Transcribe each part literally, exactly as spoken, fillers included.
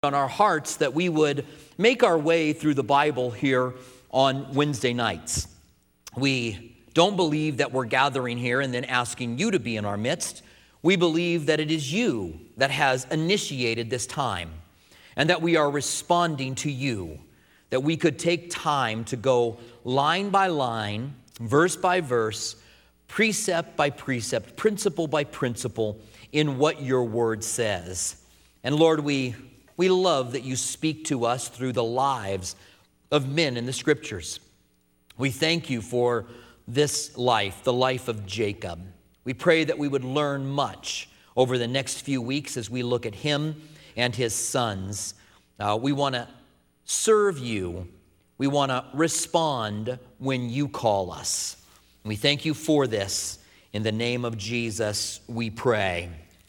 on our hearts that we would make our way through the Bible here on Wednesday nights. We don't believe that we're gathering here and then asking you to be in our midst. We believe that it is you that has initiated this time and that we are responding to you, that we could take time to go line by line, verse by verse, precept by precept, principle by principle in what your word says. And Lord, we We love that you speak to us through the lives of men in the scriptures. We thank you for this life, the life of Jacob. We pray that we would learn much over the next few weeks as we look at him and his sons. Uh, we want to serve you. We want to respond when you call us. We thank you for this. In the name of Jesus, we pray.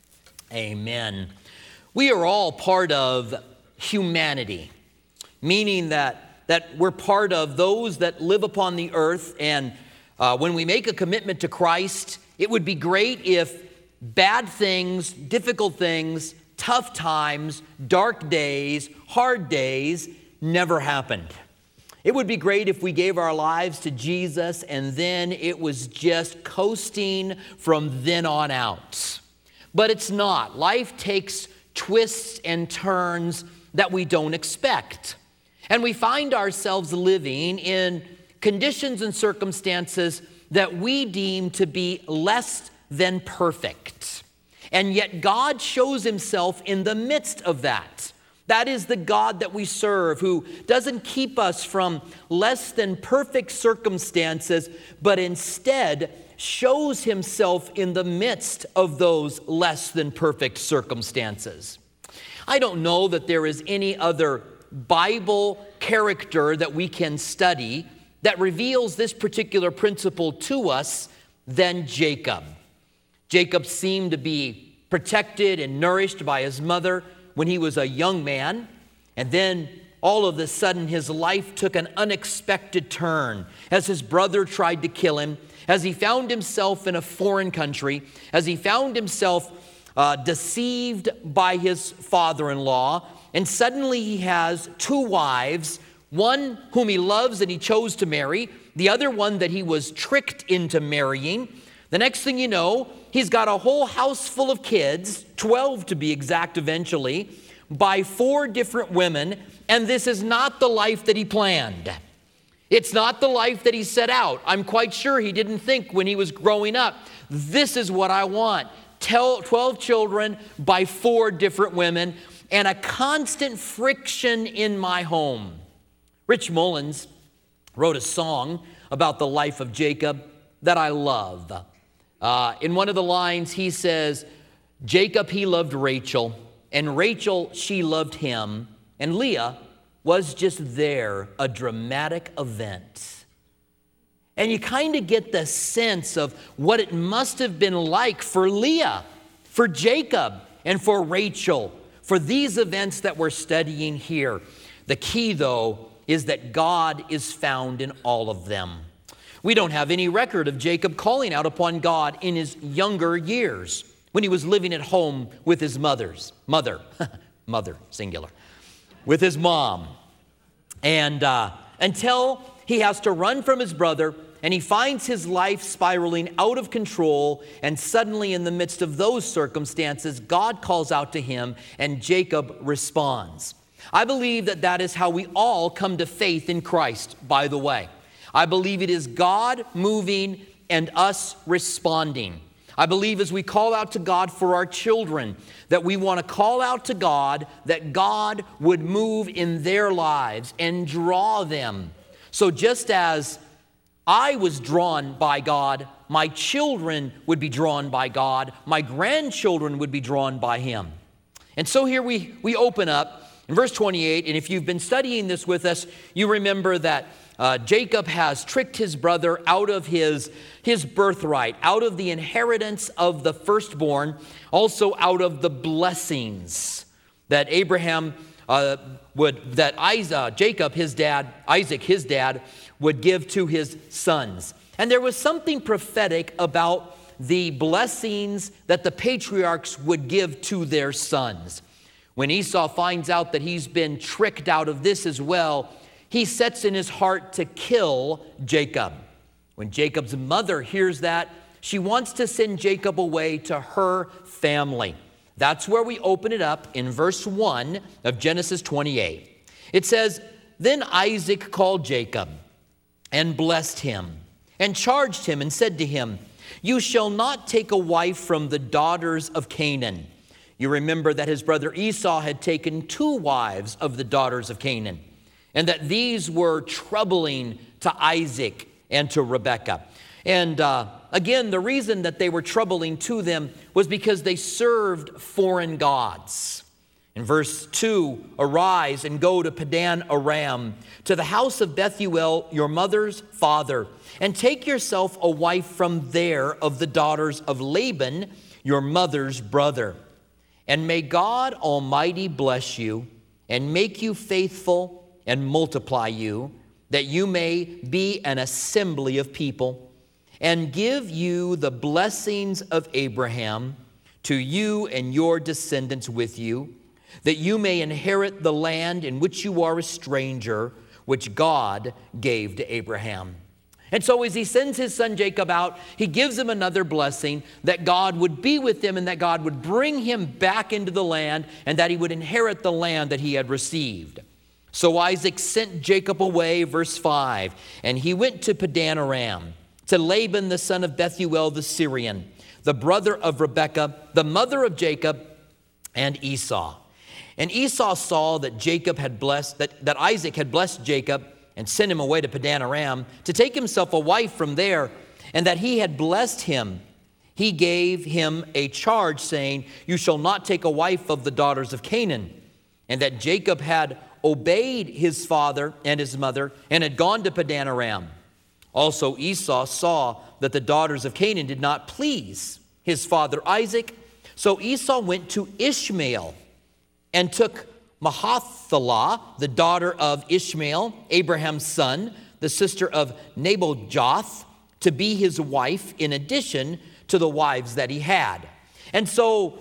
Amen. We are all part of humanity, meaning that, that we're part of those that live upon the earth. And uh, when we make a commitment to Christ, it would be great if bad things, difficult things, tough times, dark days, hard days never happened. It would be great if we gave our lives to Jesus and then it was just coasting from then on out. But it's not. Life takes twists and turns that we don't expect. And we find ourselves living in conditions and circumstances that we deem to be less than perfect. And yet God shows himself in the midst of that. That is the God that we serve, who doesn't keep us from less than perfect circumstances, but instead shows himself in the midst of those less than perfect circumstances. I don't know that there is any other Bible character that we can study that reveals this particular principle to us than Jacob. Jacob seemed to be protected and nourished by his mother when he was a young man, and then all of a sudden his life took an unexpected turn as his brother tried to kill him, as he found himself in a foreign country, as he found himself uh, deceived by his father-in-law, and suddenly he has two wives, one whom he loves and he chose to marry, the other one that he was tricked into marrying. The next thing you know, he's got a whole house full of kids, twelve to be exact eventually, by four different women, and this is not the life that he planned. It's not the life that he set out. I'm quite sure he didn't think when he was growing up, this is what I want. twelve children by four different women and a constant friction in my home. Rich Mullins wrote a song about the life of Jacob that I love. Uh, in one of the lines, he says, Jacob, he loved Rachel, and Rachel, she loved him, and Leah was just there, a dramatic event. And you kind of get the sense of what it must have been like for Leah, for Jacob, and for Rachel, for these events that we're studying here. The key, though, is that God is found in all of them. We don't have any record of Jacob calling out upon God in his younger years when he was living at home with his mother's mother, mother, singular, with his mom. And uh, until he has to run from his brother and he finds his life spiraling out of control, and suddenly in the midst of those circumstances, God calls out to him and Jacob responds. I believe that that is how we all come to faith in Christ, by the way. I believe it is God moving and us responding. I believe as we call out to God for our children, that we want to call out to God, that God would move in their lives and draw them. So just as I was drawn by God, my children would be drawn by God, my grandchildren would be drawn by him. And so here we, we open up in verse twenty-eight, and if you've been studying this with us, you remember that Uh, Jacob has tricked his brother out of his, his birthright, out of the inheritance of the firstborn, also out of the blessings that Abraham uh, would, that Isaac, Jacob, his dad, Isaac, his dad, would give to his sons. And there was something prophetic about the blessings that the patriarchs would give to their sons. When Esau finds out that he's been tricked out of this as well, he sets in his heart to kill Jacob. When Jacob's mother hears that, she wants to send Jacob away to her family. That's where we open it up in verse one of Genesis twenty-eight. It says, "Then Isaac called Jacob and blessed him and charged him and said to him, 'You shall not take a wife from the daughters of Canaan.'" You remember that his brother Esau had taken two wives of the daughters of Canaan, and that these were troubling to Isaac and to Rebekah. And uh, again, the reason that they were troubling to them was because they served foreign gods. In verse two, "Arise and go to Padan Aram, to the house of Bethuel, your mother's father, and take yourself a wife from there of the daughters of Laban, your mother's brother. And may God Almighty bless you and make you faithful and multiply you, that you may be an assembly of people, and give you the blessings of Abraham to you and your descendants with you, that you may inherit the land in which you are a stranger, which God gave to Abraham." And so as he sends his son Jacob out, he gives him another blessing, that God would be with him and that God would bring him back into the land and that he would inherit the land that he had received. So Isaac sent Jacob away, verse five, and he went to Padan Aram, to Laban the son of Bethuel the Syrian, the brother of Rebekah, the mother of Jacob, and Esau. And Esau saw that Jacob had blessed, that, that Isaac had blessed Jacob and sent him away to Padan Aram to take himself a wife from there, and that he had blessed him. He gave him a charge, saying, "You shall not take a wife of the daughters of Canaan." And that Jacob had obeyed his father and his mother and had gone to Padan Aram. Also Esau saw that the daughters of Canaan did not please his father Isaac. So Esau went to Ishmael and took Mahathalah, the daughter of Ishmael, Abraham's son, the sister of Nebajoth, to be his wife in addition to the wives that he had. And so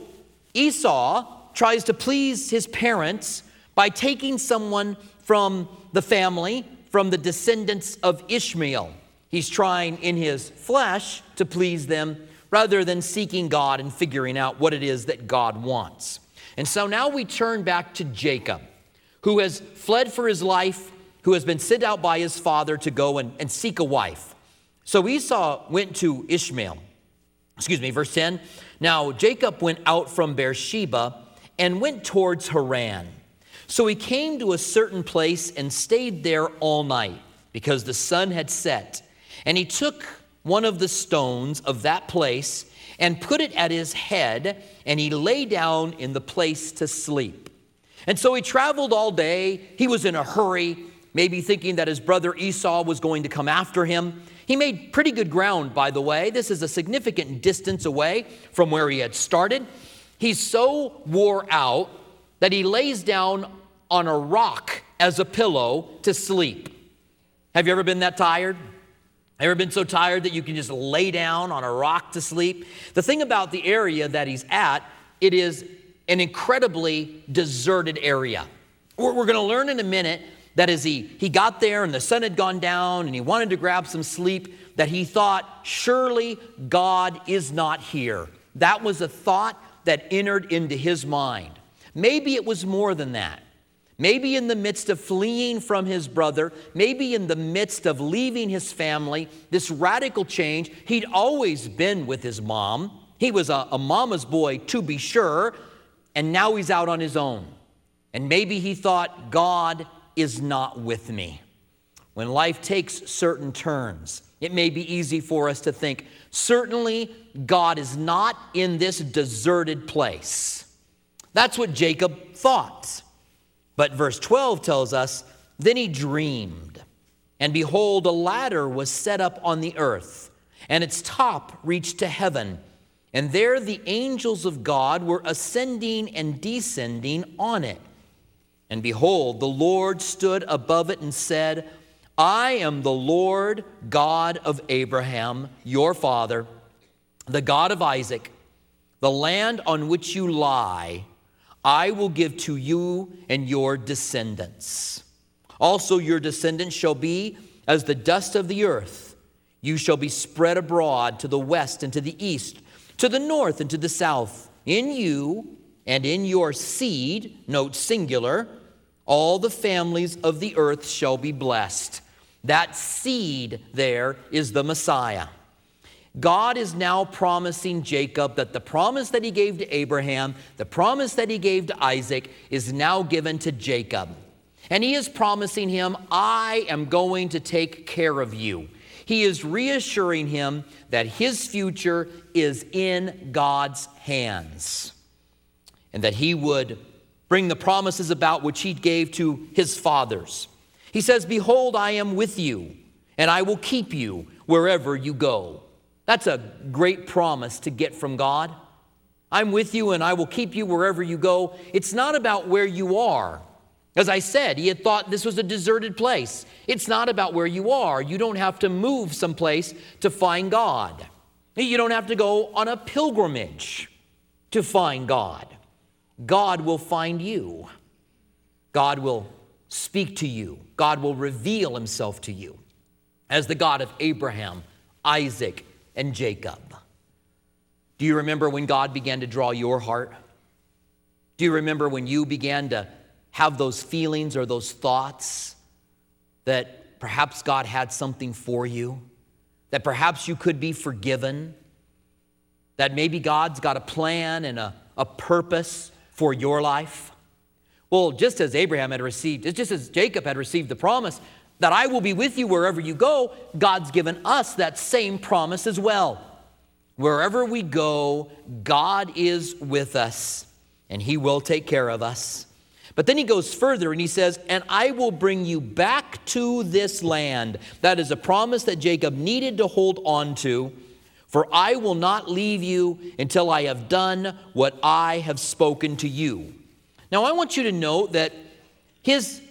Esau tries to please his parents by taking someone from the family, from the descendants of Ishmael. He's trying in his flesh to please them rather than seeking God and figuring out what it is that God wants. And so now we turn back to Jacob, who has fled for his life, who has been sent out by his father to go and, and seek a wife. So Esau went to Ishmael. Excuse me, verse ten. "Now Jacob went out from Beersheba and went towards Haran. So he came to a certain place and stayed there all night, because the sun had set. And he took one of the stones of that place and put it at his head, and he lay down in the place to sleep. And so he traveled all day. He was in a hurry, maybe thinking that his brother Esau was going to come after him. He made pretty good ground, by the way. This is a significant distance away from where he had started. He's so wore out that he lays down on a rock as a pillow to sleep. Have you ever been that tired? Ever been so tired that you can just lay down on a rock to sleep? The thing about the area that he's at, it is an incredibly deserted area. We're, we're going to learn in a minute that as he, he got there and the sun had gone down and he wanted to grab some sleep, that he thought, surely God is not here. That was a thought that entered into his mind. Maybe it was more than that. Maybe in the midst of fleeing from his brother, maybe in the midst of leaving his family, this radical change. He'd always been with his mom. He was a, a mama's boy, to be sure, and now he's out on his own. And maybe he thought, God is not with me. When life takes certain turns, it may be easy for us to think, certainly God is not in this deserted place. That's what Jacob thought. But verse twelve tells us, then he dreamed, and behold, a ladder was set up on the earth, and its top reached to heaven. And there the angels of God were ascending and descending on it. And behold, the Lord stood above it and said, I am the Lord God of Abraham, your father, the God of Isaac. The land on which you lie, I will give to you and your descendants. Also your descendants shall be as the dust of the earth. You shall be spread abroad to the west and to the east, to the north and to the south. In you and in your seed, note singular, all the families of the earth shall be blessed. That seed there is the Messiah. God is now promising Jacob that the promise that he gave to Abraham, the promise that he gave to Isaac, is now given to Jacob. And he is promising him, I am going to take care of you. He is reassuring him that his future is in God's hands, and that he would bring the promises about which he gave to his fathers. He says, behold, I am with you, and I will keep you wherever you go. That's a great promise to get from God. I'm with you, and I will keep you wherever you go. It's not about where you are. As I said, he had thought this was a deserted place. It's not about where you are. You don't have to move someplace to find God. You don't have to go on a pilgrimage to find God. God will find you. God will speak to you. God will reveal himself to you as the God of Abraham, Isaac, and Jacob. Do you remember when God began to draw your heart? Do you remember when you began to have those feelings or those thoughts that perhaps God had something for you, that perhaps you could be forgiven, that maybe God's got a plan and a, a purpose for your life? Well, just as Abraham had received, just as Jacob had received the promise that I will be with you wherever you go, God's given us that same promise as well. Wherever we go, God is with us, and he will take care of us. But then he goes further and he says, and I will bring you back to this land. That is a promise that Jacob needed to hold on to. For I will not leave you until I have done what I have spoken to you. Now I want you to note that his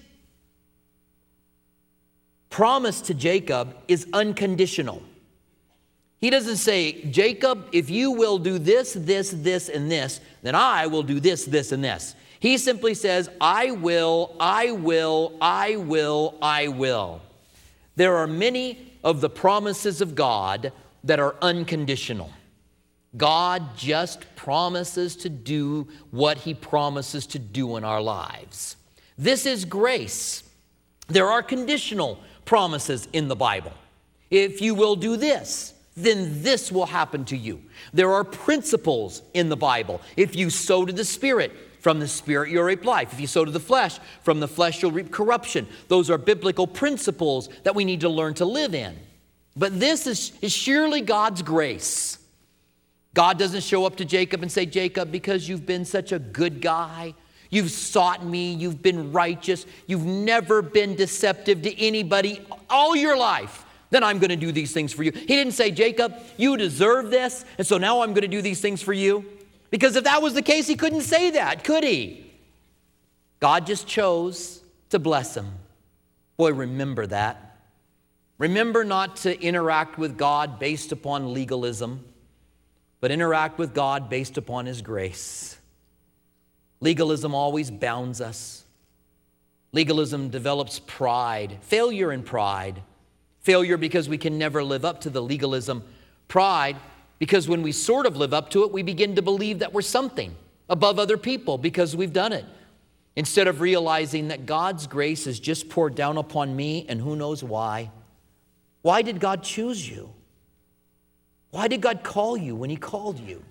promise to Jacob is unconditional. He doesn't say, Jacob, if you will do this, this, this, and this, then I will do this, this, and this. He simply says, I will, I will, I will, I will. There are many of the promises of God that are unconditional. God just promises to do what he promises to do in our lives. This is grace. There are conditional promises in the Bible. If you will do this, then this will happen to you. There are principles in the Bible. If you sow to the Spirit, from the Spirit you'll reap life. If you sow to the flesh, from the flesh you'll reap corruption. Those are biblical principles that we need to learn to live in. But this is, is surely God's grace. God doesn't show up to Jacob and say, Jacob, because you've been such a good guy, you've sought me, you've been righteous, you've never been deceptive to anybody all your life, then I'm going to do these things for you. He didn't say, Jacob, you deserve this, and so now I'm going to do these things for you. Because if that was the case, he couldn't say that, could he? God just chose to bless him. Boy, remember that. Remember not to interact with God based upon legalism, but interact with God based upon his grace. Legalism always bounds us. Legalism develops pride, failure in pride. Failure because we can never live up to the legalism. Pride because when we sort of live up to it, we begin to believe that we're something above other people because we've done it. Instead of realizing that God's grace is just poured down upon me, and who knows why. Why did God choose you? Why did God call you when he called you?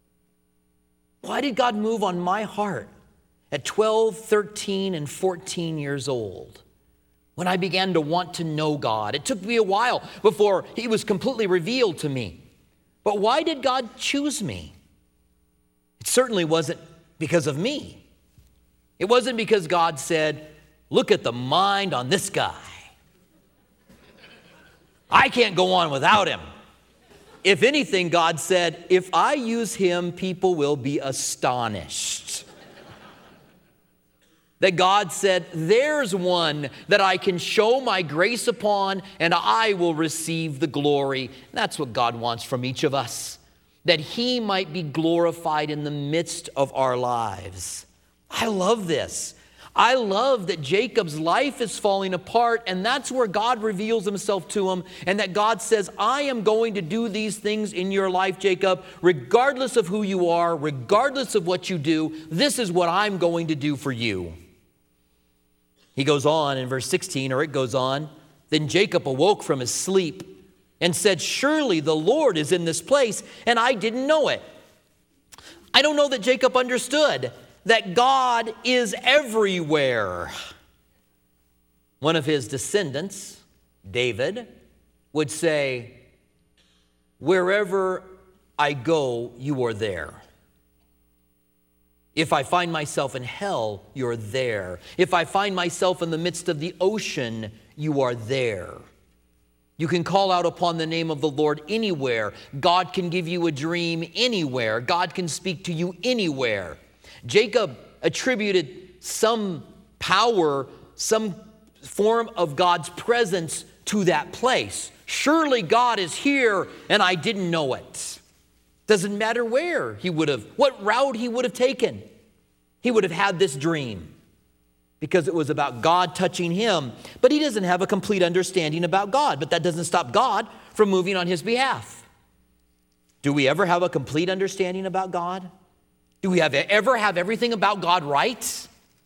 Why did God move on my heart at twelve, thirteen, and fourteen years old when I began to want to know God? It took me a while before he was completely revealed to me. But why did God choose me? It certainly wasn't because of me. It wasn't because God said, look at the mind on this guy. I can't go on without him. If anything, God said, if I use him, people will be astonished. That God said, there's one that I can show my grace upon, and I will receive the glory. That's what God wants from each of us, that he might be glorified in the midst of our lives. I love this. I love that Jacob's life is falling apart, and that's where God reveals himself to him, and that God says, I am going to do these things in your life, Jacob, regardless of who you are, regardless of what you do. This is what I'm going to do for you. He goes on in verse sixteen, or it goes on, then Jacob awoke from his sleep and said, surely the Lord is in this place, and I didn't know it. I don't know that Jacob understood that God is everywhere. One of his descendants, David, would say, wherever I go, you are there. If I find myself in hell, you're there. If I find myself in the midst of the ocean, you are there. You can call out upon the name of the Lord anywhere. God can give you a dream anywhere. God can speak to you anywhere. Jacob attributed some power, some form of God's presence to that place. Surely God is here, and I didn't know it. Doesn't matter where he would have, what route he would have taken. He would have had this dream because it was about God touching him. But he doesn't have a complete understanding about God. But that doesn't stop God from moving on his behalf. Do we ever have a complete understanding about God? Do we have, ever have everything about God right?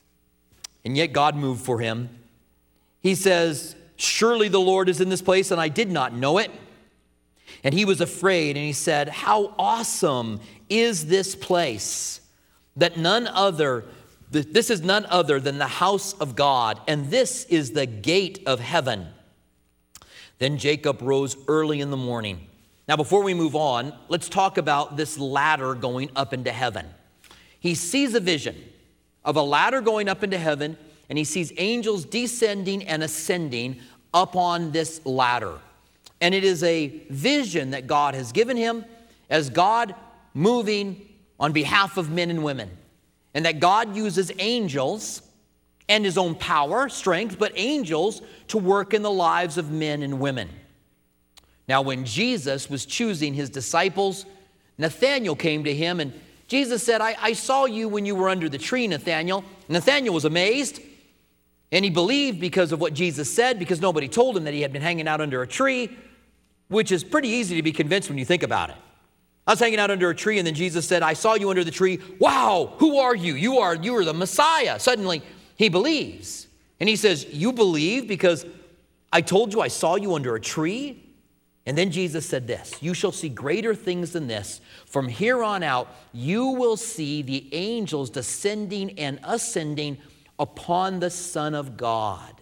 And yet God moved for him. He says, surely the Lord is in this place, and I did not know it. And he was afraid, and he said, how awesome is this place, that none other, this is none other than the house of God, and this is the gate of heaven. Then Jacob rose early in the morning. Now, before we move on, let's talk about this ladder going up into heaven. He sees a vision of a ladder going up into heaven, and he sees angels descending and ascending up on this ladder. And it is a vision that God has given him as God moving on behalf of men and women. And that God uses angels and his own power, strength, but angels to work in the lives of men and women. Now, when Jesus was choosing his disciples, Nathanael came to him, and Jesus said, I, I saw you when you were under the tree, Nathanael. Nathanael was amazed, and he believed because of what Jesus said, because nobody told him that he had been hanging out under a tree, which is pretty easy to be convinced when you think about it. I was hanging out under a tree, and then Jesus said, I saw you under the tree. Wow, who are you? You are, you are the Messiah. Suddenly, he believes. And he says, you believe because I told you I saw you under a tree? And then Jesus said this, you shall see greater things than this. From here on out, you will see the angels descending and ascending upon the Son of God.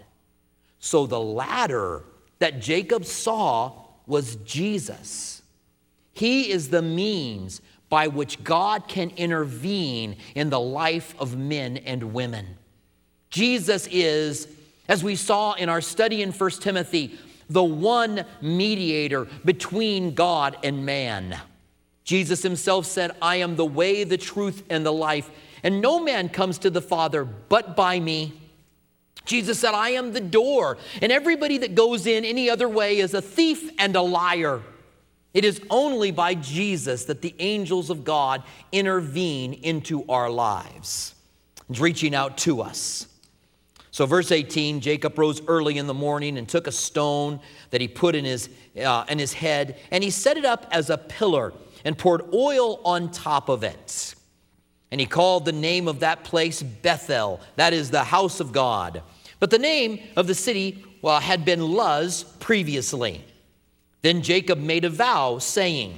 So the ladder that Jacob saw was Jesus. He is the means by which God can intervene in the life of men and women. Jesus is, as we saw in our study in First Timothy, the one mediator between God and man. Jesus himself said, I am the way, the truth, and the life, and no man comes to the Father but by me. Jesus said, I am the door, and everybody that goes in any other way is a thief and a liar. It is only by Jesus that the angels of God intervene into our lives. It's reaching out to us. So verse eighteen, Jacob rose early in the morning and took a stone that he put in his, uh, in his head, and he set it up as a pillar and poured oil on top of it. And he called the name of that place Bethel, that is the house of God. But the name of the city, well, had been Luz previously. Then Jacob made a vow, saying,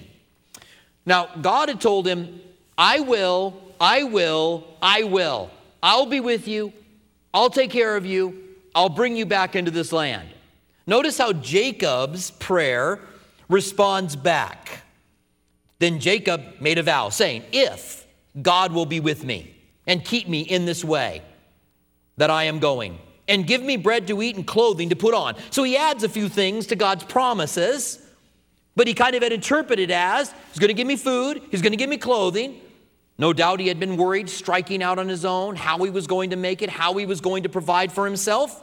now God had told him, I will, I will, I will. I'll be with you. I'll take care of you. I'll bring you back into this land. Notice how Jacob's prayer responds back. Then Jacob made a vow, saying, if God will be with me and keep me in this way that I am going, and give me bread to eat and clothing to put on. So he adds a few things to God's promises, but he kind of had interpreted as, he's going to give me food, he's going to give me clothing. No doubt he had been worried, striking out on his own, how he was going to make it, how he was going to provide for himself.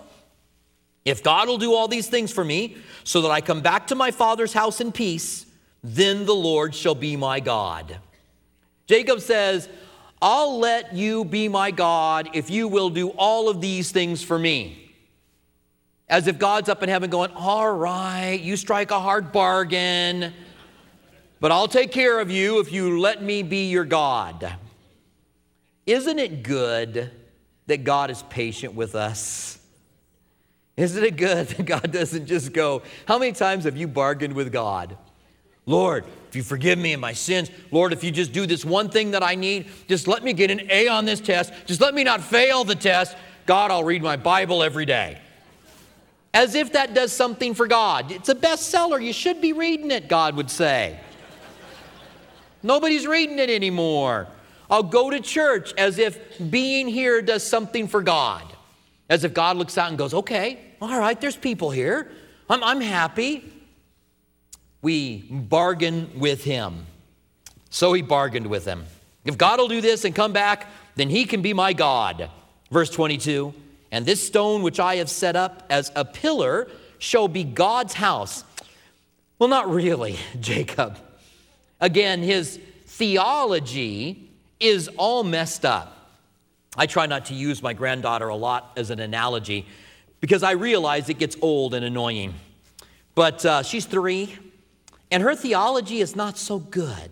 If God will do all these things for me so that I come back to my father's house in peace, then the Lord shall be my God. Jacob says, I'll let you be my God if you will do all of these things for me. As if God's up in heaven going, all right, you strike a hard bargain, but I'll take care of you if you let me be your God. Isn't it good that God is patient with us? Isn't it good that God doesn't just go, how many times have you bargained with God? Lord, if you forgive me of my sins, Lord, if you just do this one thing that I need, just let me get an A on this test, just let me not fail the test. God, I'll read my Bible every day. As if that does something for God. It's a bestseller. You should be reading it, God would say. Nobody's reading it anymore. I'll go to church as if being here does something for God. As if God looks out and goes, okay, all right, there's people here. I'm, I'm happy. We bargain with him. So he bargained with him. If God will do this and come back, then he can be my God. Verse twenty-two, and this stone which I have set up as a pillar shall be God's house. Well, not really, Jacob. Again, his theology is all messed up. I try not to use my granddaughter a lot as an analogy because I realize it gets old and annoying. But uh, she's three, and her theology is not so good.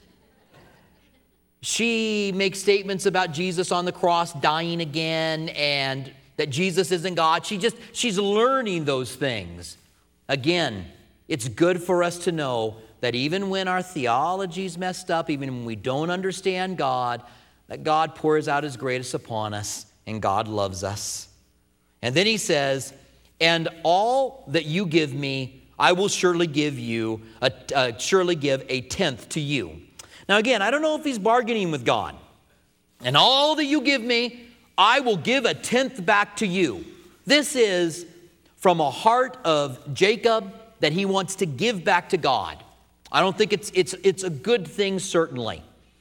She makes statements about Jesus on the cross dying again and that Jesus isn't God. She just, she's learning those things. Again, it's good for us to know that even when our theology's messed up, even when we don't understand God, that God pours out his grace upon us and God loves us. And then he says, and all that you give me, I will surely give you, a, uh, surely give a tenth to you. Now again, I don't know if he's bargaining with God. And all that you give me, I will give a tenth back to you. This is from a heart of Jacob that he wants to give back to God. I don't think it's, it's, it's a good thing, certainly.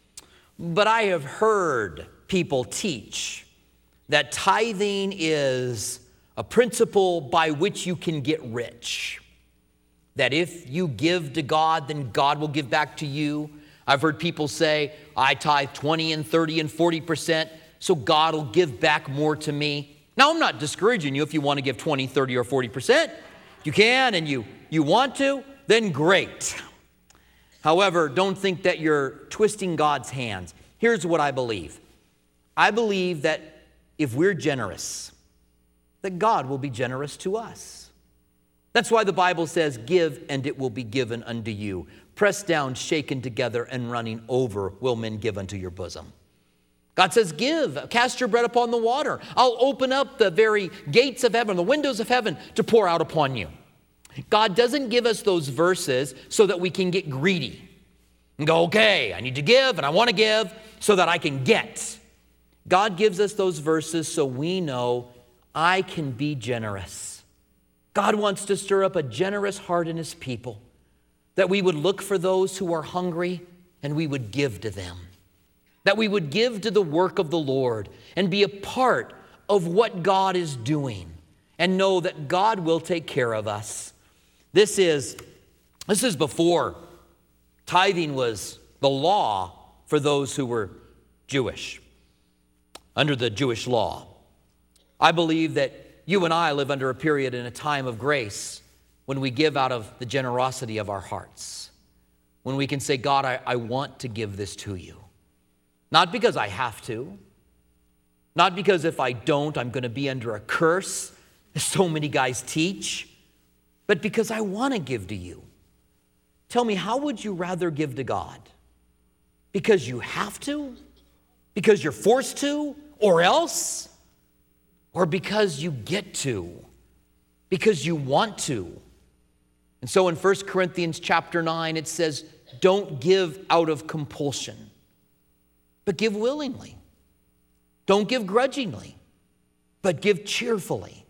But I have heard people teach that tithing is a principle by which you can get rich. That if you give to God, then God will give back to you. I've heard people say, I tithe twenty and thirty and forty percent, so God will give back more to me. Now, I'm not discouraging you if you want to give twenty, thirty, or forty percent. You can and you, you want to, then great. However, don't think that you're twisting God's hands. Here's what I believe. I believe that if we're generous, that God will be generous to us. That's why the Bible says, give and it will be given unto you. Pressed down, shaken together, and running over will men give unto your bosom. God says, give, cast your bread upon the water. I'll open up the very gates of heaven, the windows of heaven to pour out upon you. God doesn't give us those verses so that we can get greedy and go, okay, I need to give and I want to give so that I can get. God gives us those verses so we know I can be generous. God wants to stir up a generous heart in his people, that we would look for those who are hungry and we would give to them, that we would give to the work of the Lord and be a part of what God is doing and know that God will take care of us. This is, this is before tithing was the law for those who were Jewish, under the Jewish law. I believe that you and I live under a period in a time of grace when we give out of the generosity of our hearts, when we can say, God, I, I want to give this to you. Not because I have to, not because if I don't, I'm going to be under a curse, as so many guys teach, but because I want to give to you. Tell me, how would you rather give to God? Because you have to? Because you're forced to? Or else? Or because you get to? Because you want to? And so in First Corinthians chapter nine, it says, don't give out of compulsion, but give willingly. Don't give grudgingly, but give cheerfully.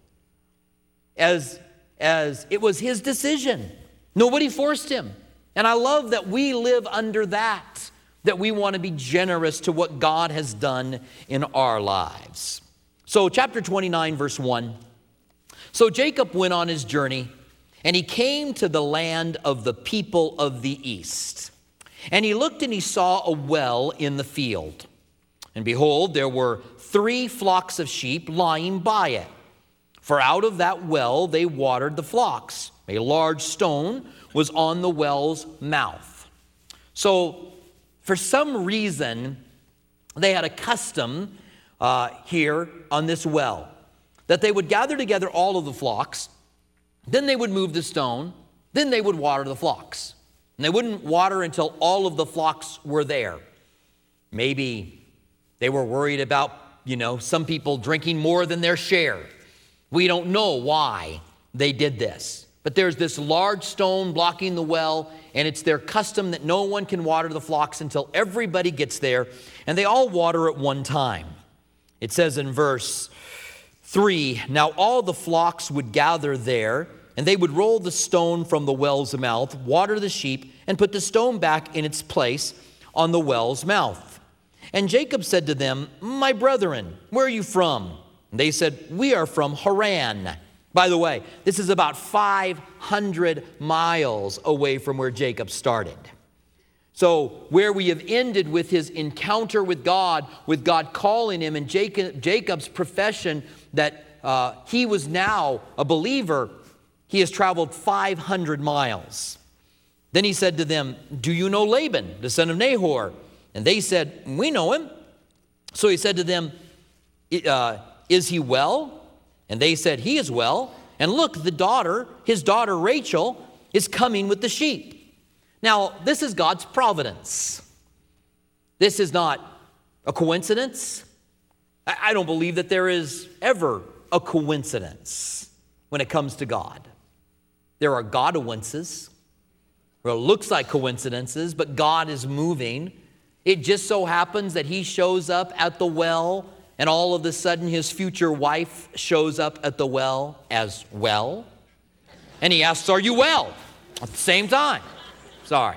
As As it was his decision. Nobody forced him. And I love that we live under that, that we want to be generous to what God has done in our lives. So chapter twenty-nine, verse one. So Jacob went on his journey, and he came to the land of the people of the east. And he looked and he saw a well in the field. And behold, there were three flocks of sheep lying by it. For out of that well they watered the flocks. A large stone was on the well's mouth. So, for some reason, they had a custom uh, here on this well, that they would gather together all of the flocks, then they would move the stone, then they would water the flocks. And they wouldn't water until all of the flocks were there. Maybe they were worried about, you know, some people drinking more than their share. We don't know why they did this. But there's this large stone blocking the well, and it's their custom that no one can water the flocks until everybody gets there, and they all water at one time. It says in verse three, now all the flocks would gather there, and they would roll the stone from the well's mouth, water the sheep, and put the stone back in its place on the well's mouth. And Jacob said to them, my brethren, where are you from? And they said, we are from Haran. By the way, this is about five hundred miles away from where Jacob started. So where we have ended with his encounter with God, with God calling him, and Jacob, Jacob's profession that uh, he was now a believer, he has traveled five hundred miles. Then he said to them, do you know Laban, the son of Nahor? And they said, we know him. So he said to them, uh, is he well? And they said, he is well. And look, the daughter, his daughter Rachel, is coming with the sheep. Now, this is God's providence. This is not a coincidence. I don't believe that there is ever a coincidence when it comes to God. There are Godoinces, where it looks like coincidences, but God is moving. It just so happens that he shows up at the well, and all of a sudden his future wife shows up at the well as well. And he asks, are you well? At the same time. Sorry.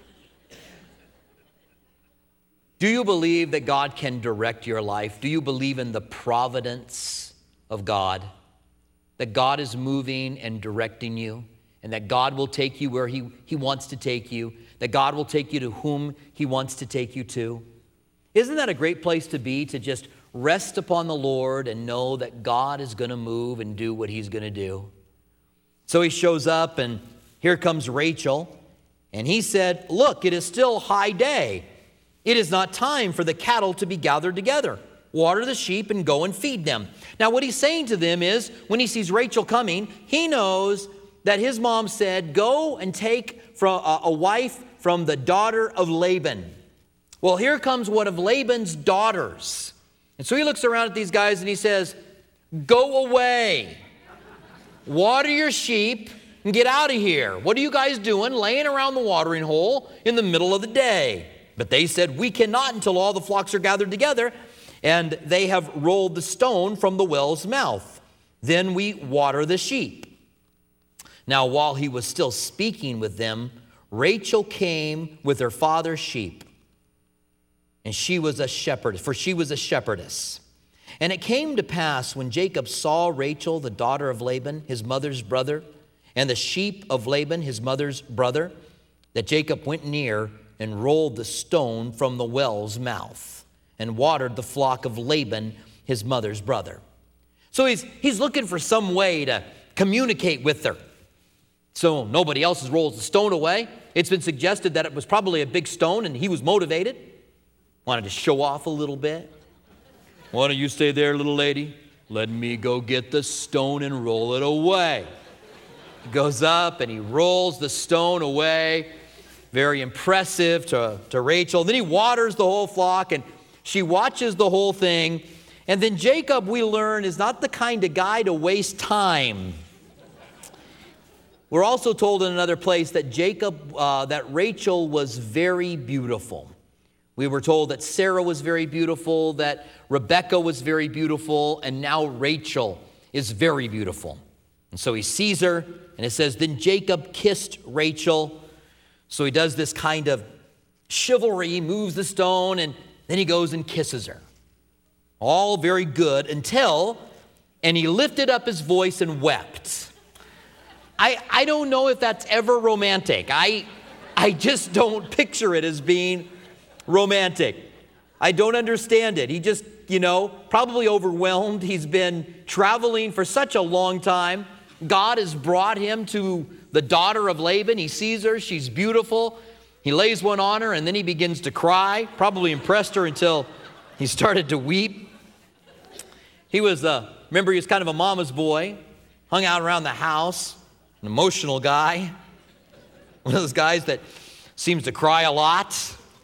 Do you believe that God can direct your life? Do you believe in the providence of God? That God is moving and directing you, and that God will take you where he, he wants to take you, that God will take you to whom he wants to take you to? Isn't that a great place to be, to just rest upon the Lord and know that God is going to move and do what he's going to do? So he shows up, and here comes Rachel, and he said, look, it is still high day. It is not time for the cattle to be gathered together. Water the sheep and go and feed them. Now, what he's saying to them is, when he sees Rachel coming, he knows that his mom said, go and take from a wife from the daughter of Laban. Well, here comes one of Laban's daughters. And so he looks around at these guys and he says, go away. Water your sheep and get out of here. What are you guys doing laying around the watering hole in the middle of the day? But they said, we cannot until all the flocks are gathered together, and they have rolled the stone from the well's mouth. Then we water the sheep. Now, while he was still speaking with them, Rachel came with her father's sheep. And she was a shepherd, for she was a shepherdess. And it came to pass when Jacob saw Rachel, the daughter of Laban, his mother's brother, and the sheep of Laban, his mother's brother, that Jacob went near and rolled the stone from the well's mouth and watered the flock of Laban, his mother's brother. So he's, he's looking for some way to communicate with her. So nobody else has rolled the stone away. It's been suggested that it was probably a big stone and he was motivated. Wanted to show off a little bit. Why don't you stay there, little lady? Let me go get the stone and roll it away. He goes up and he rolls the stone away. Very impressive to, to Rachel. Then he waters the whole flock and she watches the whole thing. And then Jacob, we learn, is not the kind of guy to waste time. We're also told in another place that Jacob, uh, that Rachel was very beautiful. We were told that Sarah was very beautiful, that Rebekah was very beautiful, and now Rachel is very beautiful. And so he sees her, and it says, then Jacob kissed Rachel. So he does this kind of chivalry, he moves the stone, and then he goes and kisses her. All very good until, and he lifted up his voice and wept. I, I don't know if that's ever romantic. I, I just don't picture it as being romantic. I don't understand it. He just, you know, probably overwhelmed. He's been traveling for such a long time. God has brought him to the daughter of Laban. He sees her. She's beautiful. He lays one on her, and then he begins to cry. Probably impressed her until he started to weep. He was, uh, remember, he was kind of a mama's boy. Hung out around the house. An emotional guy. One of those guys that seems to cry a lot.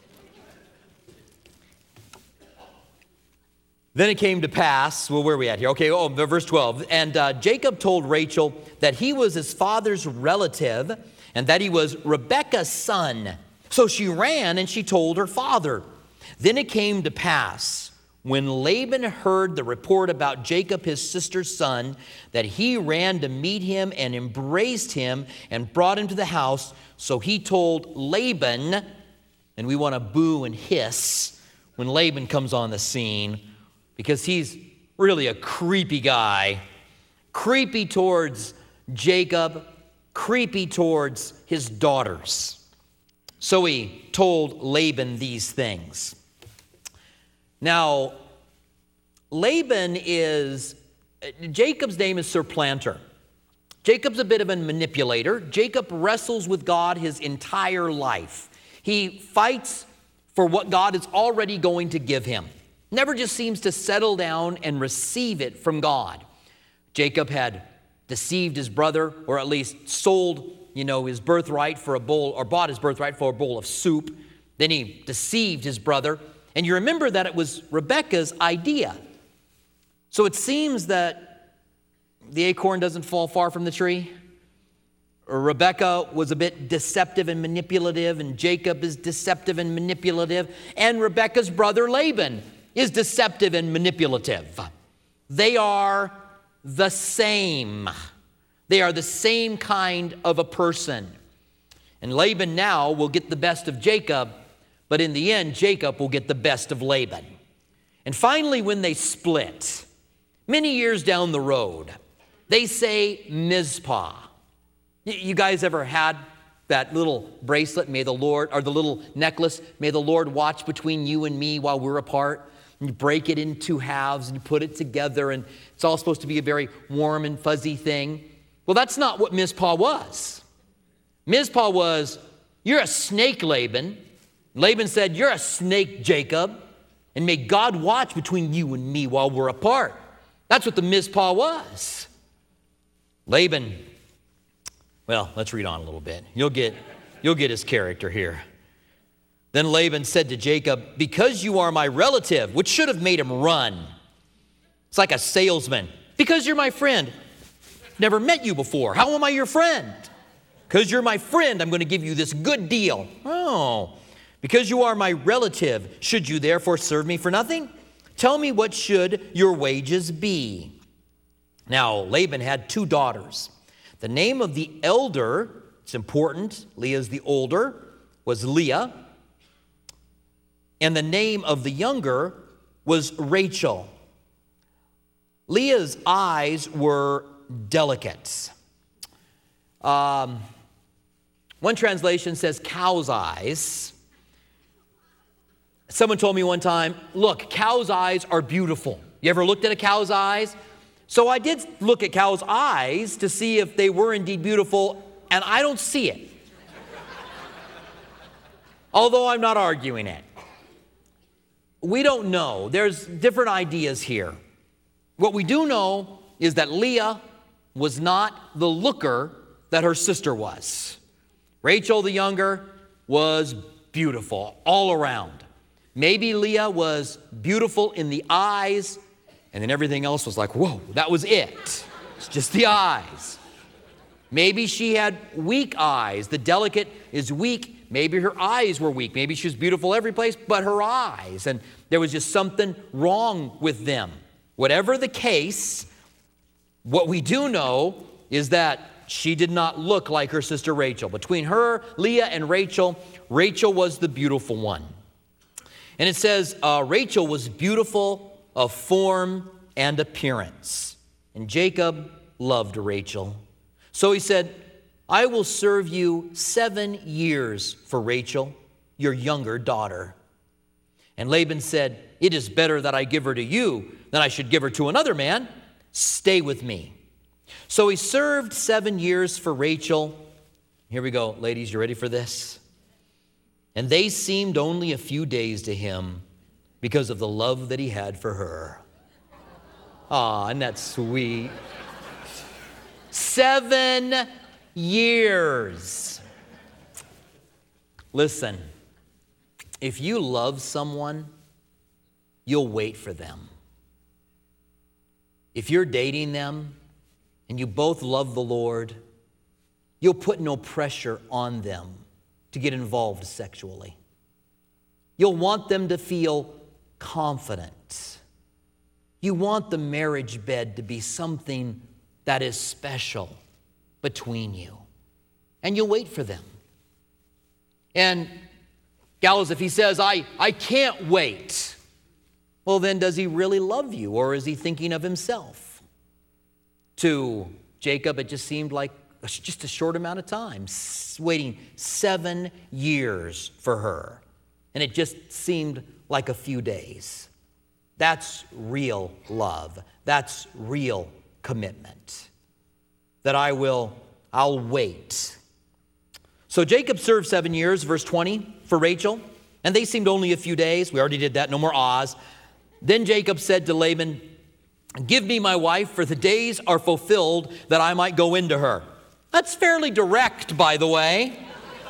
Then it came to pass, well, where are we at here? Okay, oh, verse twelve. And uh, Jacob told Rachel that he was his father's relative and that he was Rebekah's son. So she ran and she told her father. Then it came to pass, when Laban heard the report about Jacob, his sister's son, that he ran to meet him and embraced him and brought him to the house. So he told Laban, and we want to boo and hiss when Laban comes on the scene, because he's really a creepy guy. Creepy towards Jacob, creepy towards his daughters. So he told Laban these things. Now, Laban is, Jacob's name is Supplanter. Jacob's a bit of a manipulator. Jacob wrestles with God his entire life. He fights for what God is already going to give him. Never just seems to settle down and receive it from God. Jacob had deceived his brother, or at least sold, you know, his birthright for a bowl, or bought his birthright for a bowl of soup. Then he deceived his brother. And you remember that it was Rebekah's idea. So it seems that the acorn doesn't fall far from the tree. Rebekah was a bit deceptive and manipulative, and Jacob is deceptive and manipulative, and Rebekah's brother Laban is deceptive and manipulative. They are the same. They are the same kind of a person. And Laban now will get the best of Jacob, but in the end, Jacob will get the best of Laban. And finally, when they split, many years down the road, they say Mizpah. You guys ever had that little bracelet, may the Lord, or the little necklace, may the Lord watch between you and me while we're apart? And you break it in two halves and you put it together, and it's all supposed to be a very warm and fuzzy thing. Well, that's not what Mizpah was. Mizpah was, you're a snake, Laban. Laban said, you're a snake, Jacob, and may God watch between you and me while we're apart. That's what the Mizpah was. Laban, well, let's read on a little bit. You'll get, you'll get his character here. Then Laban said to Jacob, because you are my relative, which should have made him run. It's like a salesman. Because you're my friend. Never met you before. How am I your friend? Because you're my friend, I'm going to give you this good deal. Oh, because you are my relative, should you therefore serve me for nothing? Tell me, what should your wages be? Now, Laban had two daughters. The name of the elder, it's important, Leah's the older, was Leah. And the name of the younger was Rachel. Leah's eyes were delicate. Um, one translation says cow's eyes. Someone told me one time, look, cow's eyes are beautiful. You ever looked at a cow's eyes? So I did look at cow's eyes to see if they were indeed beautiful, and I don't see it. Although I'm not arguing it. We don't know. There's different ideas here. What we do know is that Leah was not the looker that her sister was. Rachel, the younger, was beautiful all around. Maybe Leah was beautiful in the eyes, and then everything else was like, whoa, that was it. It's just the eyes. Maybe she had weak eyes. The delicate is weak. Maybe her eyes were weak. Maybe she was beautiful every place but her eyes. And there was just something wrong with them. Whatever the case, what we do know is that she did not look like her sister Rachel. Between her, Leah, and Rachel, Rachel was the beautiful one. And it says uh, Rachel was beautiful of form and appearance. And Jacob loved Rachel. So he said, I will serve you seven years for Rachel, your younger daughter. And Laban said, it is better that I give her to you than I should give her to another man. Stay with me. So he served seven years for Rachel. Here we go, ladies, you ready for this? And they seemed only a few days to him because of the love that he had for her. Ah, isn't that sweet? Seven years. Listen, if you love someone, you'll wait for them. If you're dating them and you both love the Lord, you'll put no pressure on them to get involved sexually. You'll want them to feel confident. You want the marriage bed to be something that is special between you. And you'll wait for them. And gallows, if he says, I, I can't wait, well then does he really love you, or is he thinking of himself? To Jacob, it just seemed like just a short amount of time, waiting seven years for her. And it just seemed like a few days. That's real love. That's real commitment. That I will, I'll wait. So Jacob served seven years, verse twenty, for Rachel, and they seemed only a few days. We already did that, no more ahs. Then Jacob said to Laban, give me my wife, for the days are fulfilled that I might go into her. That's fairly direct, by the way.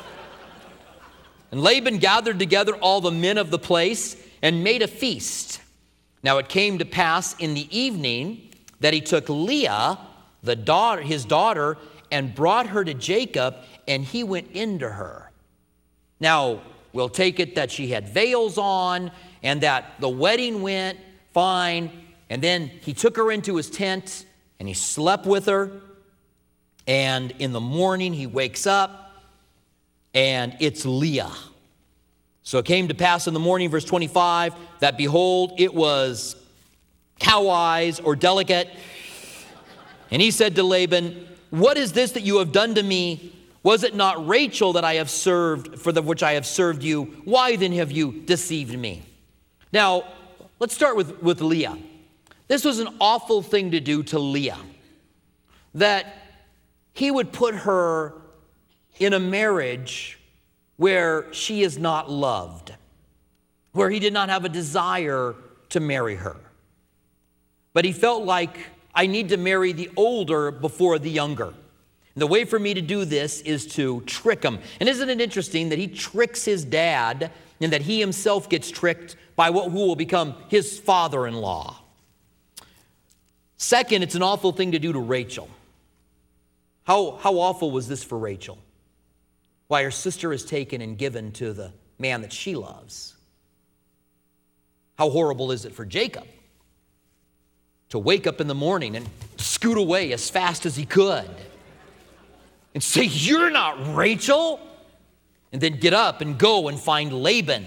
And Laban gathered together all the men of the place and made a feast. Now it came to pass in the evening that he took Leah, the daughter, his daughter, and brought her to Jacob, and he went into her. Now, we'll take it that she had veils on and that the wedding went fine, and then he took her into his tent and he slept with her, and in the morning he wakes up and it's Leah. So it came to pass in the morning, verse twenty-five, that behold, it was cow eyes or delicate. And he said to Laban, what is this that you have done to me? Was it not Rachel that I have served, for the which I have served you? Why then have you deceived me? Now, let's start with, with Leah. This was an awful thing to do to Leah, that he would put her in a marriage where she is not loved, where he did not have a desire to marry her. But he felt like, I need to marry the older before the younger. And the way for me to do this is to trick him. And isn't it interesting that he tricks his dad and that he himself gets tricked by what who will become his father-in-law? Second, it's an awful thing to do to Rachel. How, how awful was this for Rachel? Why, her sister is taken and given to the man that she loves. How horrible is it for Jacob to wake up in the morning and scoot away as fast as he could and say, you're not Rachel, and then get up and go and find Laban.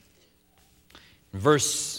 Verse,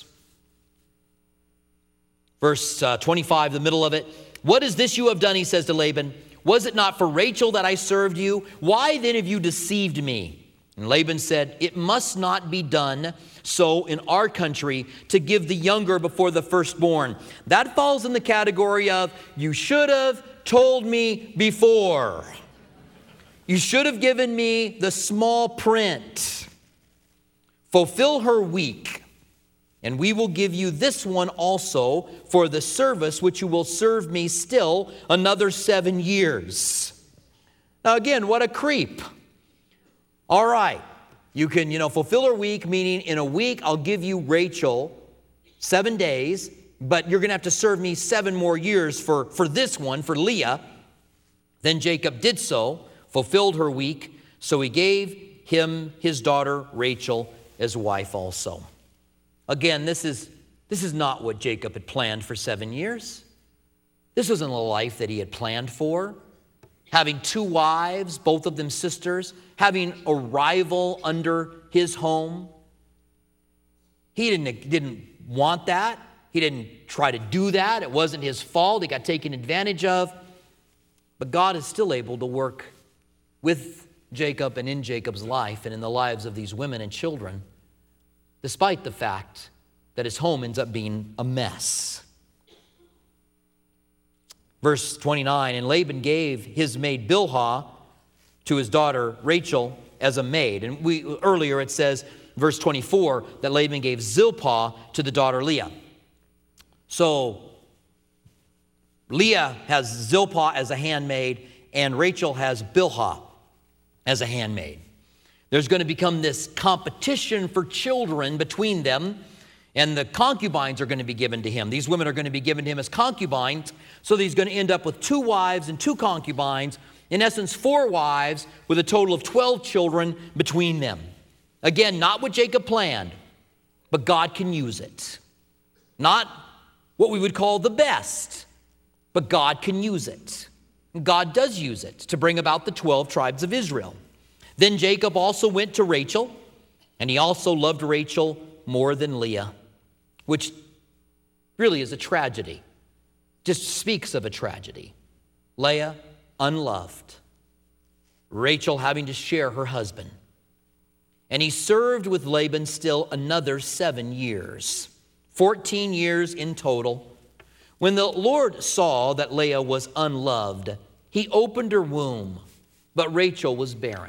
verse uh, twenty-five, the middle of it. What is this you have done, he says to Laban. Was it not for Rachel that I served you? Why then have you deceived me? And Laban said, it must not be done so in our country to give the younger before the firstborn. That falls in the category of, you should have told me before. You should have given me the small print. Fulfill her week, and we will give you this one also for the service which you will serve me still another seven years. Now again, what a creep. All right, you can, you know, fulfill her week, meaning in a week I'll give you Rachel seven days, but you're going to have to serve me seven more years for, for this one, for Leah. Then Jacob did so, fulfilled her week, so he gave him his daughter Rachel as wife also. Again, this is, this is not what Jacob had planned for seven years. This wasn't a life that he had planned for. Having two wives, both of them sisters, having a rival under his home. He didn't, didn't want that. He didn't try to do that. It wasn't his fault. He got taken advantage of. But God is still able to work with Jacob and in Jacob's life and in the lives of these women and children despite the fact that his home ends up being a mess. Verse twenty-nine, and Laban gave his maid Bilhah to his daughter Rachel as a maid. And we earlier it says, verse twenty-four, that Laban gave Zilpah to the daughter Leah. So Leah has Zilpah as a handmaid, and Rachel has Bilhah as a handmaid. There's going to become this competition for children between them, and the concubines are going to be given to him. These women are going to be given to him as concubines, so that he's going to end up with two wives and two concubines, in essence, four wives with a total of twelve children between them. Again, not what Jacob planned, but God can use it. Not what we would call the best, but God can use it. God does use it to bring about the twelve tribes of Israel. Then Jacob also went to Rachel, and he also loved Rachel more than Leah, which really is a tragedy. Just speaks of a tragedy. Leah, unloved. Rachel having to share her husband. And he served with Laban still another seven years. Fourteen years in total. When the Lord saw that Leah was unloved, he opened her womb, but Rachel was barren.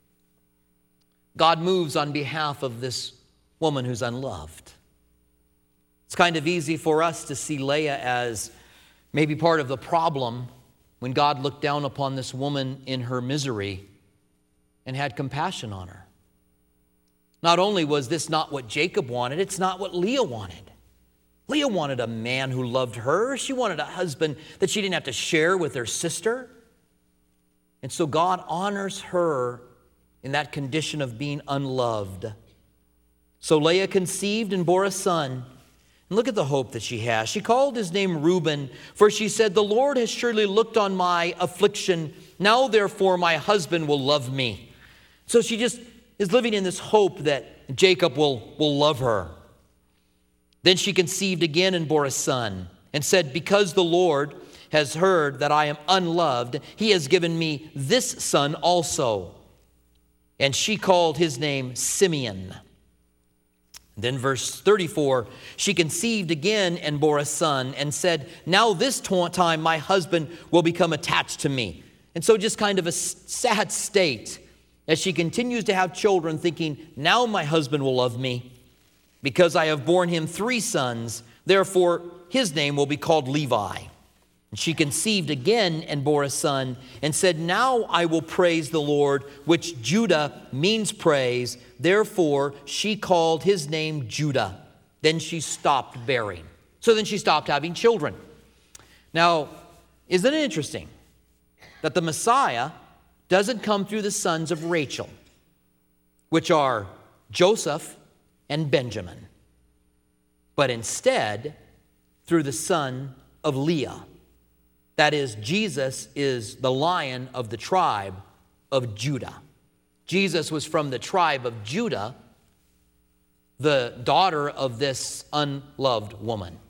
God moves on behalf of this woman who's unloved. It's kind of easy for us to see Leah as maybe part of the problem when God looked down upon this woman in her misery and had compassion on her. Not only was this not what Jacob wanted, it's not what Leah wanted. Leah wanted a man who loved her. She wanted a husband that she didn't have to share with her sister. And so God honors her in that condition of being unloved. So Leah conceived and bore a son. And look at the hope that she has. She called his name Reuben, for she said, the Lord has surely looked on my affliction. Now, therefore, my husband will love me. So she just is living in this hope that Jacob will, will love her. Then she conceived again and bore a son, and said, because the Lord has heard that I am unloved, he has given me this son also. And she called his name Simeon. Then verse thirty-four, she conceived again and bore a son, and said, now this time my husband will become attached to me. And so just kind of a sad state as she continues to have children, thinking, now my husband will love me, because I have borne him three sons, therefore his name will be called Levi. And she conceived again and bore a son, and said, now I will praise the Lord, which Judah means praise. Therefore she called his name Judah. Then she stopped bearing. So then she stopped having children. Now, isn't it interesting that the Messiah doesn't come through the sons of Rachel, which are Joseph and Benjamin, but instead through the son of Leah. That is, Jesus is the Lion of the tribe of Judah. Jesus was from the tribe of Judah, the daughter of this unloved woman,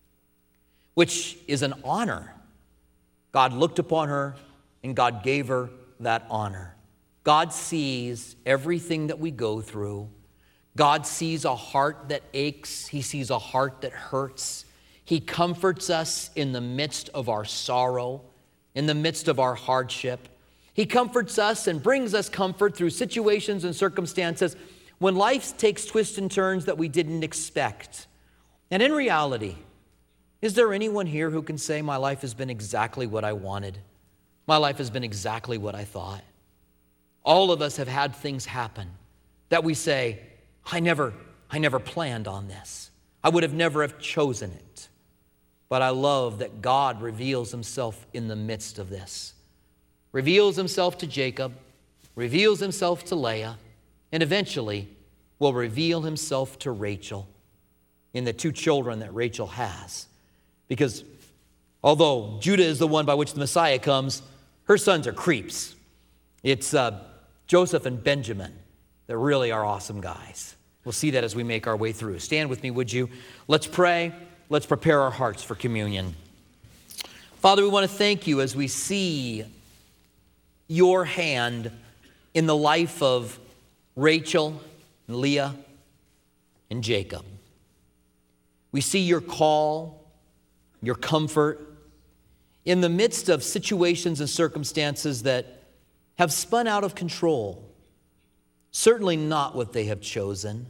which is an honor. God looked upon her and God gave her that honor. God sees everything that we go through. God sees a heart that aches. He sees a heart that hurts. He comforts us in the midst of our sorrow, in the midst of our hardship. He comforts us and brings us comfort through situations and circumstances when life takes twists and turns that we didn't expect. And in reality, is there anyone here who can say, my life has been exactly what I wanted? My life has been exactly what I thought. All of us have had things happen that we say, I never, I never planned on this. I would have never have chosen it. But I love that God reveals himself in the midst of this. Reveals himself to Jacob, reveals himself to Leah, and eventually will reveal himself to Rachel in the two children that Rachel has. Because although Judah is the one by which the Messiah comes, her sons are creeps. It's uh, Joseph and Benjamin that really are awesome guys. We'll see that as we make our way through. Stand with me, would you? Let's pray. Let's prepare our hearts for communion. Father, we want to thank you as we see your hand in the life of Rachel and Leah and Jacob. We see your call, your comfort in the midst of situations and circumstances that have spun out of control. Certainly not what they have chosen.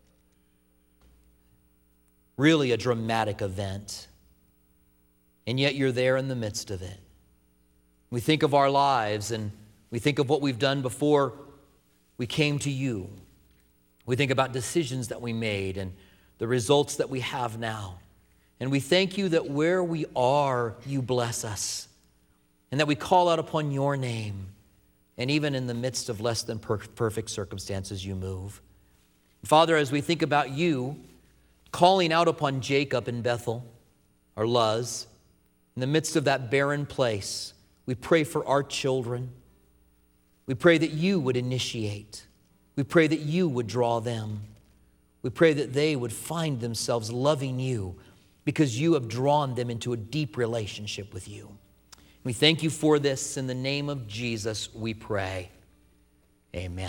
Really a dramatic event. And yet you're there in the midst of it. We think of our lives and we think of what we've done before we came to you. We think about decisions that we made and the results that we have now. And we thank you that where we are, you bless us. And that we call out upon your name. And even in the midst of less than per- perfect circumstances, you move. Father, as we think about you calling out upon Jacob in Bethel, or Luz, in the midst of that barren place, we pray for our children. We pray that you would initiate. We pray that you would draw them. We pray that they would find themselves loving you because you have drawn them into a deep relationship with you. We thank you for this. In the name of Jesus, we pray. Amen.